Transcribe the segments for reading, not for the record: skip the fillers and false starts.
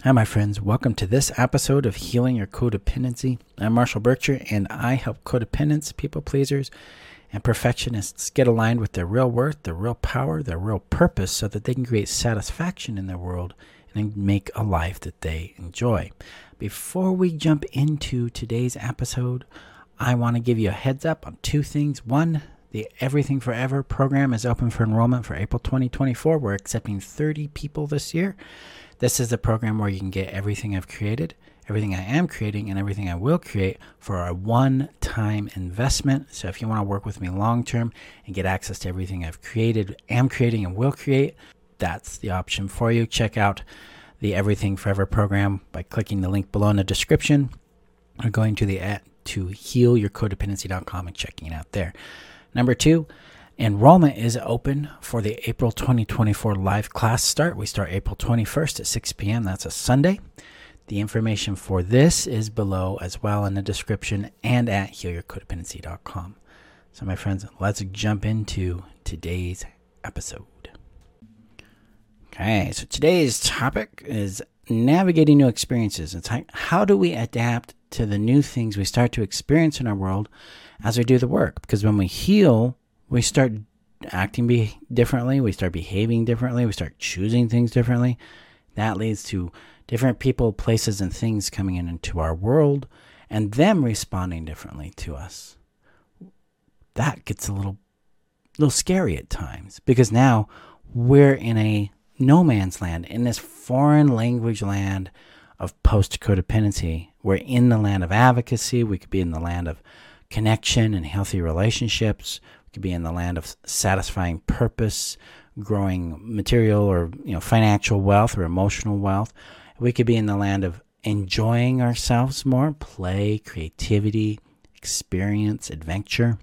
Hi, my friends. Welcome to this episode of Healing Your Codependency. I'm Marshall Berkshire, and I help codependents, people pleasers, and perfectionists get aligned with their real worth, their real power, their real purpose so that they can create satisfaction in their world and make a life that they enjoy. Before we jump into today's episode, I want to give you a heads up on two things. One, the Everything Forever program is open for enrollment for April 2024. We're accepting 30 people this year. This is the program where you can get everything I've created, everything I am creating, and everything I will create for a one-time investment. So if you want to work with me long-term and get access to everything I've created, am creating, and will create, that's the option for you. Check out the Everything Forever program by clicking the link below in the description or going to healyourcodependency.com and checking it out there. Number two, enrollment is open for the April 2024 live class start. We start April 21st at 6 p.m. That's a Sunday. The information for this is below as well in the description and at healyourcodependency.com. So my friends, let's jump into today's episode. Okay, so today's topic is navigating new experiences. It's how do we adapt to the new things we start to experience in our world as we do the work? Because when we heal, we start acting differently, we start behaving differently, we start choosing things differently. That leads to different people, places, and things coming into our world and them responding differently to us. That gets a little scary at times because now we're in a no man's land, in this foreign language land of post-codependency. We're in the land of advocacy. We could be in the land of connection and healthy relationships. Could be in the land of satisfying purpose, growing material or financial wealth or emotional wealth. We could be in the land of enjoying ourselves more, play, creativity, experience, adventure.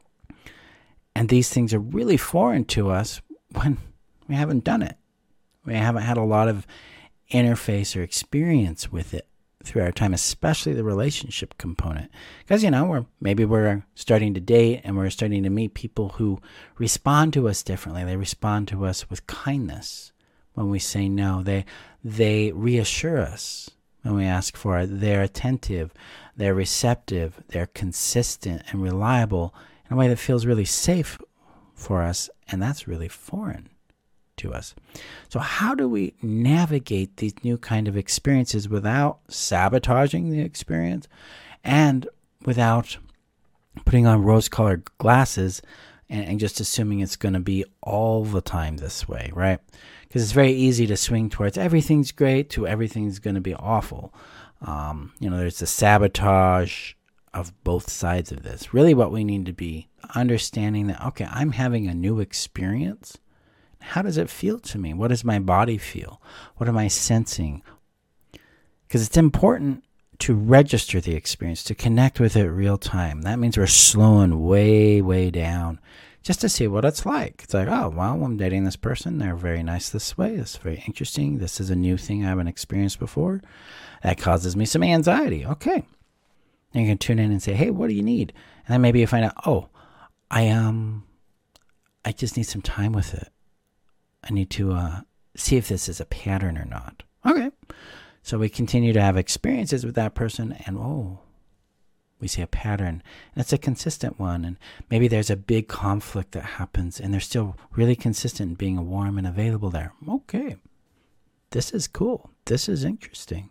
And these things are really foreign to us when we haven't done it. We haven't had a lot of interface or experience with it through our time, especially the relationship component. Because, we're starting to date and we're starting to meet people who respond to us differently. They respond to us with kindness when we say no. They reassure us when we ask for it. They're attentive, they're receptive, they're consistent and reliable in a way that feels really safe for us, and that's really foreign to us. So how do we navigate these new kind of experiences without sabotaging the experience and without putting on rose-colored glasses and just assuming it's going to be all the time this way, right? Because it's very easy to swing towards everything's great to everything's going to be awful. There's the sabotage of both sides of this. Really what we need to be understanding that, okay, I'm having a new experience. How does it feel to me? What does my body feel? What am I sensing? Because it's important to register the experience, to connect with it real time. That means we're slowing way, way down just to see what it's like. It's like, oh, well, I'm dating this person. They're very nice this way. It's very interesting. This is a new thing I haven't experienced before. That causes me some anxiety. Okay. And you can tune in and say, hey, what do you need? And then maybe you find out, oh, I just need some time with it. I need to see if this is a pattern or not. Okay. So we continue to have experiences with that person and, we see a pattern. And it's a consistent one. And maybe there's a big conflict that happens and they're still really consistent in being warm and available there. Okay. This is cool. This is interesting.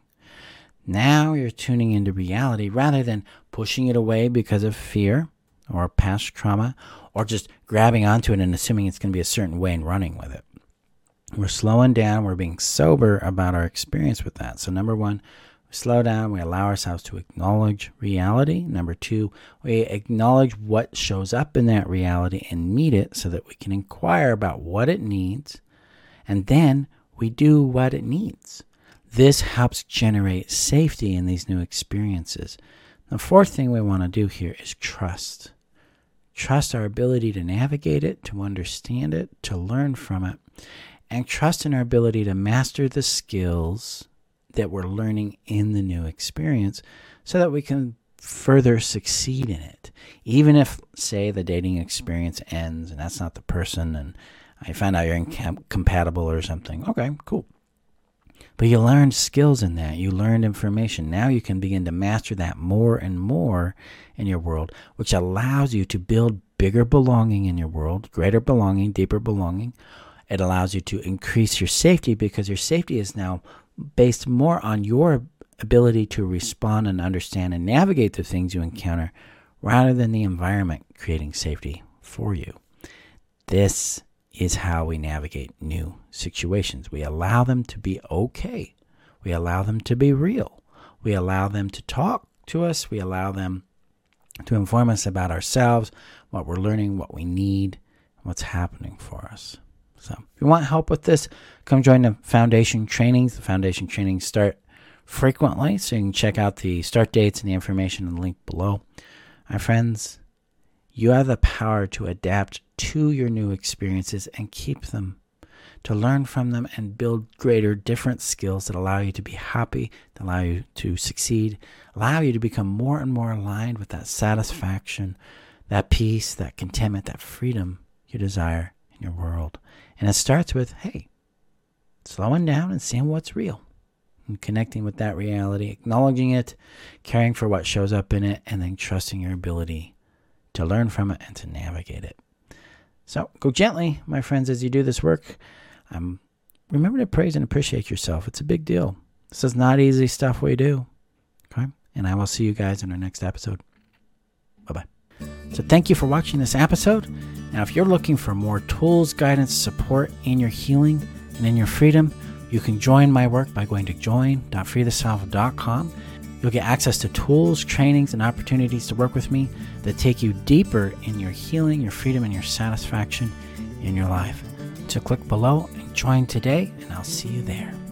Now you're tuning into reality rather than pushing it away because of fear or past trauma or just grabbing onto it and assuming it's going to be a certain way and running with it. We're slowing down. We're being sober about our experience with that. So number one, we slow down. We allow ourselves to acknowledge reality. Number two, we acknowledge what shows up in that reality and meet it so that we can inquire about what it needs. And then we do what it needs. This helps generate safety in these new experiences. The fourth thing we want to do here is trust. Trust our ability to navigate it, to understand it, to learn from it. And trust in our ability to master the skills that we're learning in the new experience so that we can further succeed in it. Even if, say, the dating experience ends and that's not the person and I find out you're incompatible or something. Okay, cool. But you learned skills in that. You learned information. Now you can begin to master that more and more in your world, which allows you to build bigger belonging in your world, greater belonging, deeper belonging. It allows you to increase your safety because your safety is now based more on your ability to respond and understand and navigate the things you encounter rather than the environment creating safety for you. This is how we navigate new situations. We allow them to be okay. We allow them to be real. We allow them to talk to us. We allow them to inform us about ourselves, what we're learning, what we need, what's happening for us. So if you want help with this, come join the foundation trainings. The foundation trainings start frequently, so you can check out the start dates and the information in the link below. My friends, you have the power to adapt to your new experiences and keep them, to learn from them and build greater, different skills that allow you to be happy, that allow you to succeed, allow you to become more and more aligned with that satisfaction, that peace, that contentment, that freedom you desire in your world. And it starts with, hey, slowing down and seeing what's real and connecting with that reality, acknowledging it, caring for what shows up in it, and then trusting your ability to learn from it and to navigate it. So go gently, my friends, as you do this work. Remember to praise and appreciate yourself. It's a big deal. This is not easy stuff we do. Okay? And I will see you guys in our next episode. Bye-bye. So thank you for watching this episode. Now, if you're looking for more tools, guidance, support in your healing and in your freedom, you can join my work by going to join.freetheself.com. You'll get access to tools, trainings, and opportunities to work with me that take you deeper in your healing, your freedom, and your satisfaction in your life. So click below and join today, and I'll see you there.